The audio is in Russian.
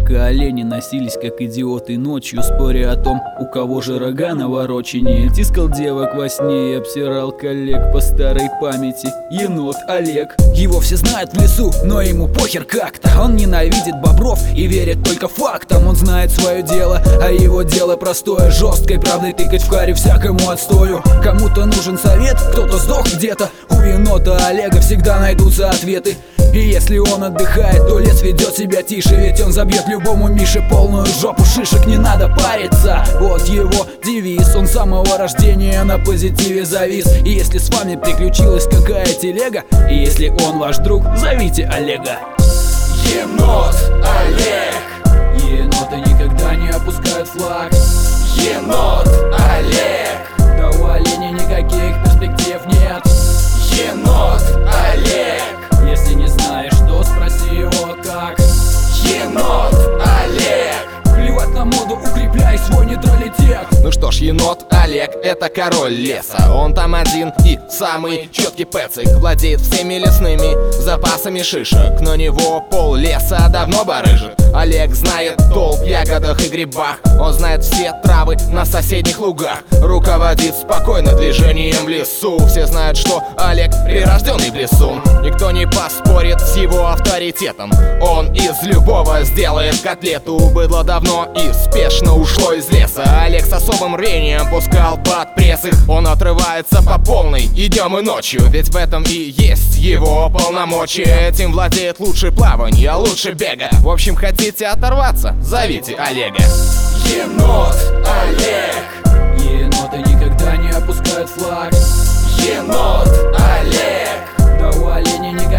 Олег и олени носились как идиоты ночью, споря о том, у кого же рога навороченнее. Тискал девок во сне и обсирал коллег по старой памяти. Енот Олег. Его все знают в лесу, но ему похер как-то. Он ненавидит бобров и верит только фактам. Он знает свое дело, а его дело простое: жесткой правдой тыкать в каре всякому отстою. Кому-то нужен совет, кто-то сдох где-то. У енота Олега всегда найдутся ответы. И если он отдыхает, то лес ведет себя тише, ведь он забьет любому Мише полную жопу шишек. Не надо париться, вот его девиз. Он с самого рождения на позитиве завис. И если с вами приключилась какая телега, и если он ваш друг, зовите Олега. Енот Олег. Еноты никогда не опускают флаг. Енот Олег. Да у оленя никаких перспектив нет. Енот Олег. Если не знаешь, то спроси его как. Енот Олег. Плевать на моду, укрепляй свой нейтралитет. Ну что ж, енот Олег — это король леса. Он там один и самый четкий пэцик. Владеет всеми лесными запасами шишек. На него пол леса давно барыжит. Олег знает толк в ягодах и грибах. Он знает все травы на соседних лугах. Руководит спокойно движением в лесу. Все знают, что Олег прирожденный блесун. Никто не поспорит с его авторитетом. Он из любого сделает котлету. Быдло давно и спешно ушло из леса. Олег с особым рвением пускал под пресс их. Он отрывается по полной и днем и ночью, ведь в этом и есть его полномочия. Этим владеет лучше плавания, лучше бега. В общем, хотите оторваться? Зовите Олега. Енот Олег. Еноты никогда не опускают флаг. Енот Олег. Да у оленя никогда